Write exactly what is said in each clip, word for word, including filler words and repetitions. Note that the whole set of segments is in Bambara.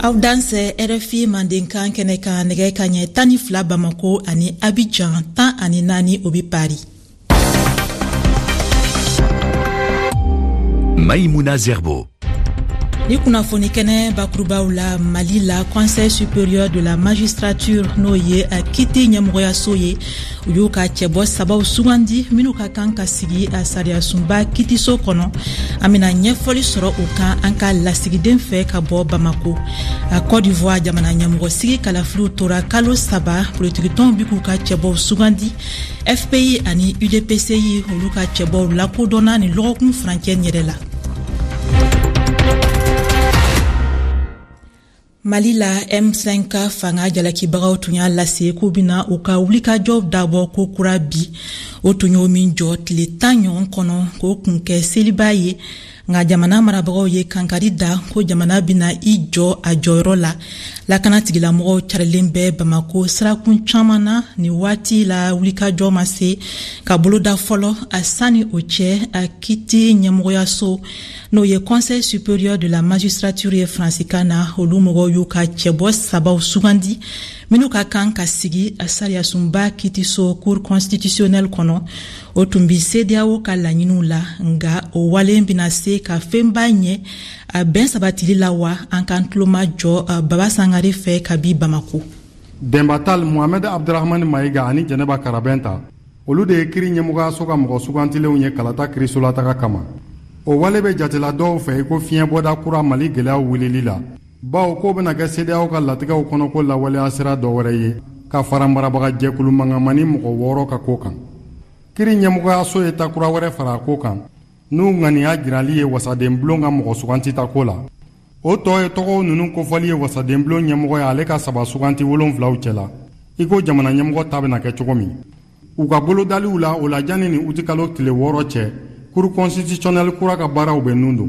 Audanse R F I Mandenkan Keneka Nege Kanye Tani Fla Bamako ani Abidjan Tan ani Nani Obi Paris. Maïmouna Zerbo. Ni kunafoni kene bakruba ula Mali la Conseil supérieur de la magistrature noye a kiti nyamoya soye uyuka chebo sababu sugandi minuka kanka sigi a saria sumba kiti so kono amina nyefoli soro uka anka la sigi denfe ka bo Bamako a Côte d'Ivoire jamana nyamogo sigi kala flu tora kalo saba politique ton bikuka chebo sugandi F P I ani U D P C I uluka chebo la kodona ni lokun franken nyerela. Mali la M cinq fanga jalaki bagaw tunya lase ko bina o ka wulika job dabo ko kurabi o tunyo min jot le tanyon kono ko kunke selibaye nga jamana marabagaw ye kankarida ko jamana bina ijo ajoro la la kanatigila mo charlembe Bamako srakun chamana ni wati la wulika job mase ka boloda folo asani oche akiti nyamoya so no ye Conseil supérieur de la magistrature franciscana olumogo yuka chebo sabaw sugandi minuka kanka sigi asaria sumba kiti so cour constitutionnel kono otumbi sediawo kala nyinula nga o wale mbinase ka fembanye a ben sabatili lawa ankantloma jo baba sangare fe kabi Bamako. Dembatal Mohamed Abdurrahman Maïga ani Janeba Karabenta olu de kiri nyemuga soka mgo sugantile unye kalata krisola taka kama o wale be jatela do fe ko fien boda kura Mali gela wulili la bawo ko bena ga sediawo ka latiga o kono ko la wale asira do wore ka farambara baga jekulu mangamani mgo woro ka kokan kiri nyemuga so eta kura wore fara kokan nu ngani ajirali ye wasadem blonga mgo suganti takola o to e to nunu ko fali ye wasadem blon nyemugo ya ale ka saba suganti wolon vlau chela iko jamana nyemugo tabena ke chogomi u ka bolo dali ula o la jani ni utikalo tile woro che cour constitutionnel kura ka bara u benundo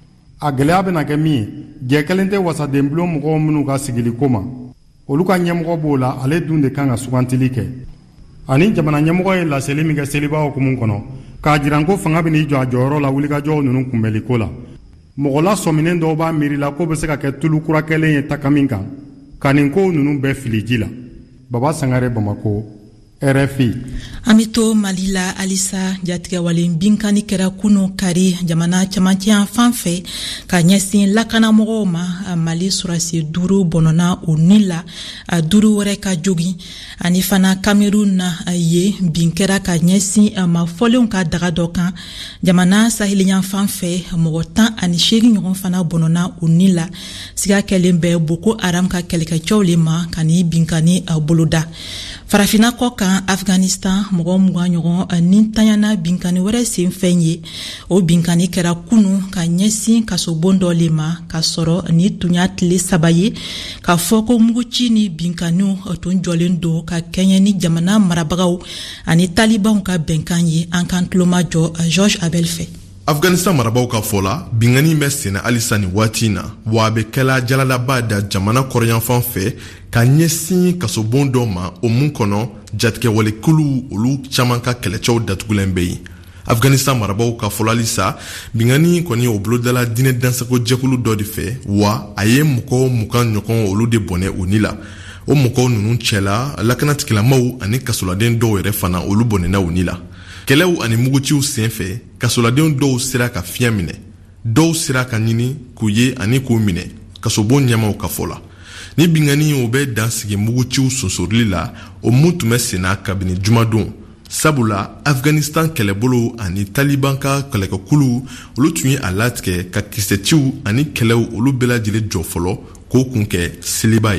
a gɛlɛya bena kɛ min ye jɛ kelen tɛ wasaden bulon mɔgɔw minnu ka sigili ko ma olu ka ɲɛmɔgɔ b'o la ale dun de kan ka sugantili kɛ ani jamana ɲɛmɔgɔ ye laseli min kɛ seliba hukumu kɔnɔ k'a jiran ko fanga ben'i jɔ a jɔyɔrɔ la wulikajɔw ninnu kunbɛli ko la mɔgɔ la sɔminen dɔw b'a miiri la ko be se ka kɛ tulu kura kɛlen ye taka min kan ka nin kow ninnu bɛɛ fili ji la. Baba Sangare, Bamako, R F I. Amito Malila Alisa jatika wale mbinkani kera kuno kari jamana chamantia fanfe ka nyesin lakana mogoma Mali surasi duru bonona unila duru wreka jogi anifana Cameroun ye mbinkera ka nyesin mafole unka dagadokan jamana sahilian fanfe mogotan anishegi nyon fana bonona unila siga kelembe boko aram ka keleka chawlema kani binkani boloda farafina koka Afghanistan mogo mwa nyogo nintanyana binkani were senfenye o binkani kera kunu ka nyesi ka sobondo lema ka soro ni tunyatli sabaye ka foko muguchi ni binkanu tonjolendo ka Kenya ni jamana marabagaw ani Taliban ka benkanye ankantloma jo George Abelfe. Afghanistan marabaw ka fola bingani mesena alisani watina wabe kala jalalaba da jamana koryan fanfe ka nyesi kasobondo ma o mun kono jatke wale kulu olu chamanka kelecho datugulembe. Afghanistan marabaw ka fola lisa bingani koni oblodala dine dansako jekulu dodi fe wa aye muko mukan nyokon olu de bone unila o muko nunu chela lakanatikila mau ani kasoladen do were fana olu bone na unila. Kelew ani muguchiu senfe kasoladen do sira ka fiamine do sira ka nini kuye ani kumine kasobon nyama o kafola ni bingani obe dansige muguchiu sonsorli la o mutume sena kabini jumadon sabula Afghanistan kelebolo ani Taliban ka keleka kulu olu tunye alatke ka kisetiu ani kelew olu bela jile jofolo ko kunke silibai.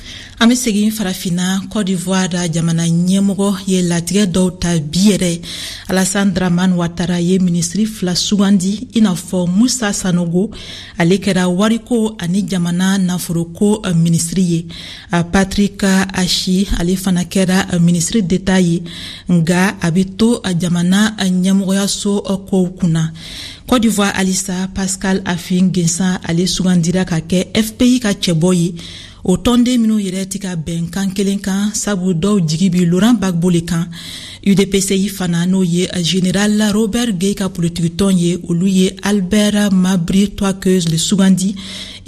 Amesegi farafina Côte d'Ivoire jamana nyemogo ye latige douta biere Alassane Dramane Ouattara ye ministri fla sugandi inafo Moussa Sanogo alekera wariko ani jamana nafuroko ministri ye Patrick Achi alifana kera ministri d'État ye nga abito jamana nyemogo ya so ko kuna. Côte d'Ivoire Alissa Pascal Afin Gensa ale sugandira ka ke F P I ka cheboyi o tonde minu yeretika benkan kelenkan sabu do jigibi Laurent Gbagbo lekan U D P C I fana no ye général Robert Gueye ka politique ton ye olu ye Albert Mabri Toakeuse le sugandi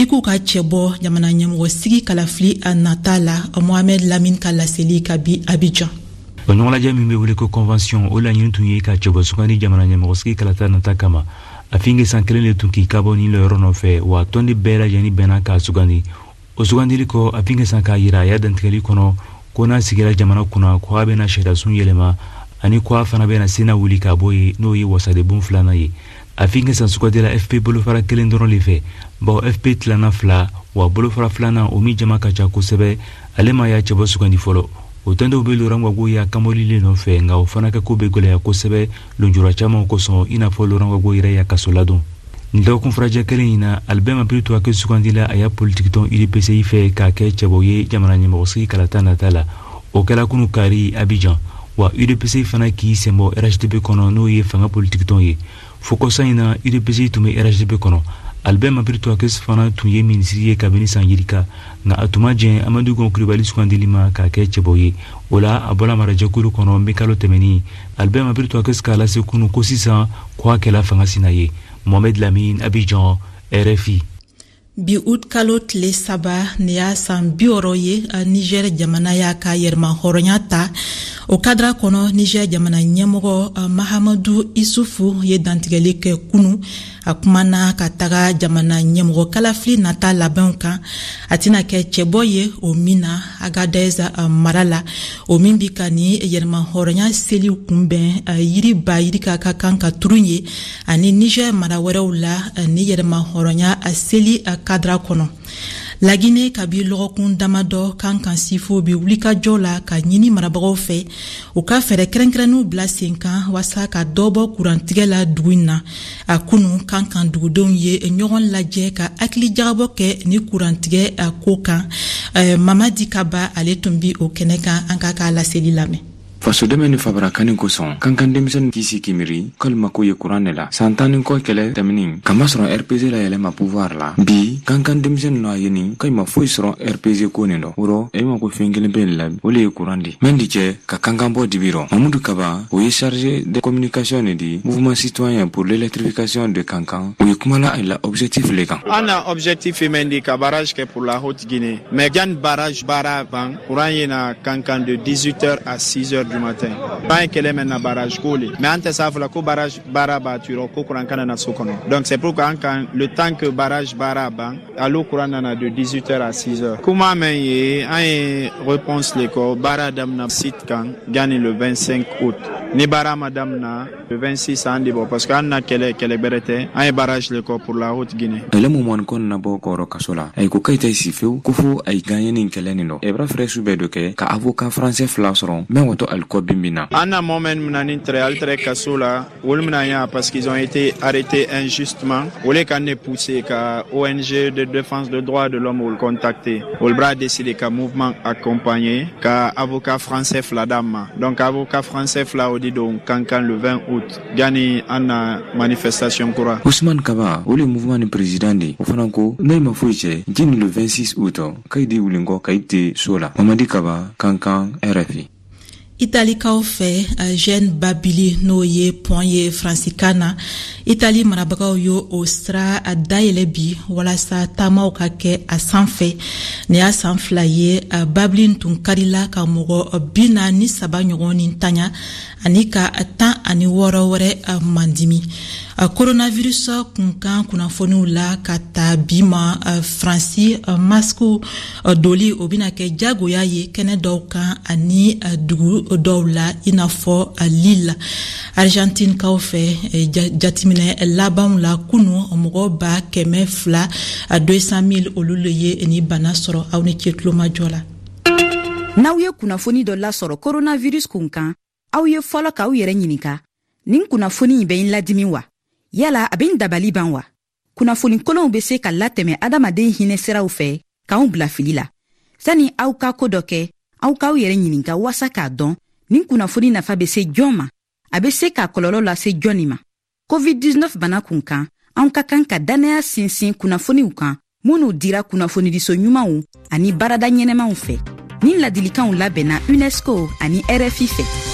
i k'u ka cɛbɔ jamana ɲɛmɔgɔ sigi kalafili nata la Mohamed Lamine ka laseli ka bi Abidjan. O ɲɔgɔn lajɛ min bɛ wele ko convention o laɲini tun ye ka cɛbɔ sugandi jamana ɲɛmɔgɔ sigi kalata nata kama a fin que san kelen de tun k'i kabɔ ni yɔrɔ nɔfɛ wa tɔndi bɛɛ lajɛlen bɛnna k'a sugandi o sugandili kɔ a fin que san k'a yira a y'a dantigɛli kɔnɔ ko n'a sigira jamana kunna ko a bɛna sariyasun yɛlɛma ani ko a fana bɛna sena wuli ka bɔ ye n'o ye wasadebon filanan ye a fin que san sugandila F P bolofara kelen dɔrɔn de fɛ bawo F P tilana fila wa bolofara filanan o min jama ka ca kosɛbɛ ale ma y'a cɛbɔ sugandi fɔlɔ o tɛndenw bɛ Laurent Gbagbo y'a kamolilen nɔfɛ nka o fana ka ko bɛ gɛlɛya kosɛbɛ lujura caman kosɔn i n'a fɔ Laurent Gbagbo yɛrɛ y'a kaso ladon nin dɔgɔkun farajɛ kelen in na Albert Mapiri to a kɛ sugandila a y'a politique tɔn U D P C I fɛ k'a kɛ cɛbɔ ye jamana ɲɛmɔgɔ sigi kalata nata la o kɛla kunu kari Abidjan wa U D P C I fana k'i sɛnbɔ R H D P kɔnɔ n'o ye fanga politique tɔn ye fo kɔsa in na U D P C I tun bɛ R H D P kɔnɔ Albert Mapiri to a kɛ fana tun ye minisiri ye kabini san yirika nka a tuma jɛn Amadou Gon Coulibaly sugandili ma k'a kɛ cɛbɔ ye o la a bɔla marajɛkulu kɔnɔ n bɛ kalo tɛmɛni Albert Mapiri to a kɛ k'a lase kunu ko sisan ko a kɛla fanga sina ye Mohamed Lamine Abidjan R F I. Bi ut kalo tile saba ni y'a san bi wɔɔrɔ ye Niger jamana y'a ka yɛrɛma hɔrɔnya ta o kadra kɔnɔ Niger jamana ɲɛmɔgɔ Mahamadou Issoufou ye dantigɛli kɛ kunu a kumana ka taga jamana ɲɛmɔgɔ kalafili nata labɛnw kan a tɛna kɛ cɛbɔ ye o min na Agadez mara la o min bi ka ni yɛrɛma hɔrɔnya seliw kunbɛn yiri ba yiri ka ka kan ka turu ye ani Niger mara wɛrɛw la ni yɛrɛma hɔrɔnya seli kadra kɔnɔ Laginɛ kabi lɔgɔkun damadɔ kan kan sifo bi wulikajɔ la ka ɲini marabagaw fɛ u ka fɛrɛ kɛrɛnkɛrɛnninw bila sen kan wasa ka dɔbɔ kurantigɛ la dugu in na a kunu kan kan dugudenw ye ɲɔgɔn lajɛ ka hakili jagabɔ kɛ ni kurantigɛ a ko kan Mamadi Kaba ale tun bi o kɛnɛ kan an ka ka laseli lamɛn. faso dɛmɛ ni fabarakani kosɔn kan kan denmisɛnnin kisi kimiri kalima ko ye kuran de la san tan ni kɔ kɛlɛ tɛmɛnin kama sɔrɔ R P G la yɛlɛma pouvoir la bi kan kan denmisɛnnin nɔ a ye nin kalima foyi sɔrɔ R P G ko nin dɔ woro e ma ko fɛn kelen bɛ la o le ye kuran di mɛn di cɛ ka kan kan bɔ dibi rɔ Mamadou Kaba o ye chargé de communication de di mouvement citoyen pour l'électrification de Kankan o ye kumala a la objectif le kan on a objectif men di ka barrage ke pour la Haute-Guinée mais jan barrage bara ban kuran ye na Kankan de dix-huit heures à six heures du matin. Pas un kele men na barrage kole. Mais ante savla ko barrage bara baturo ko kuran kana na sokono. Donc c'est pourquoi quand le temps que barrage bara ban allo kuran na de dix-huit heures à six heures. Kuma men ye un réponse le ko bara dam na site kan gagné le vingt-cinq août. Ni bara madame na le vingt-six andi bo parce que an na kele kele berete un barrage le ko pour la Haute-Guinée. Ele mo mon kon na bo ko ro kasola. Ay ko kayta sifeu ko fu ay gagné nin kele ni no. Ebra frère sube do ke ka avocat français flasron mais woto al ko bimbina. Anna moment mnani très altre kasola wolmnaya parce qu'ils ont été arrêtés injustement. Wolé kan ne poussé ka O N G de défense des droits de l'homme ou contacté. Olbra décidé ka mouvement accompagné ka avocat français fladama. Donc avocat français fla donc Kankan le vingt août gani ana manifestation kura Ousmane Kaba o le mouvement ni président di o fana ko neyma foiche jini le vingt-six août kaydi wulingo kayite sola Mamadi Kaba Kankan R F I. Italie kaw fɛ Jeanne Babili n'o ye pont ye Francicana Italie marabagaw yo o sira a dayɛlɛ bi walasa taamaw ka kɛ a sanfɛ ni y'a san fila ye Babili tun karila ka mɔgɔ bi naani saba ɲɔgɔn ni tanya ani ka tan ani wɔɔrɔ wɛrɛ mandimi coronavirus kunkan kunnafoniw la ka ta bi ma Fransi masku doli o bɛna kɛ jagoya ye kɛnɛ dɔw kan ani dugu dɔw la i n'a fɔ Lille Argentine kaw fɛ jatiminɛ labanw la kunu mɔgɔ ba kɛmɛ fila a deux cent mille olu le ye ni bana sɔrɔ aw ni ce tulo majɔ la. N'aw ye kunnafoni dɔ lasɔrɔ coronavirus kunkan aw ye fɔlɔ k'aw yɛrɛ ɲininka nin kunnafoni bɛ n ladimi wa yala a bɛ n dabali ban wa kunnafoni kolonw bɛ se ka latɛmɛ adamaden hinɛ siraw fɛ k'anw bila fili la sani aw ka ko dɔ kɛ aw k'aw yɛrɛ ɲininka wasa k'a dɔn nin kunnafoni nafa bɛ se jɔn ma a bɛ se ka kɔlɔlɔ lase jɔnni ma covid dix-neuf bana kunkan anw ka kan ka dannaya sinsin kunnafoniw kan minnu dira kunnafonidiso ɲumanw ani baarada ɲɛnɛmaw fɛ nin ladilikanw labɛnna UNESCO ani R F I fɛ.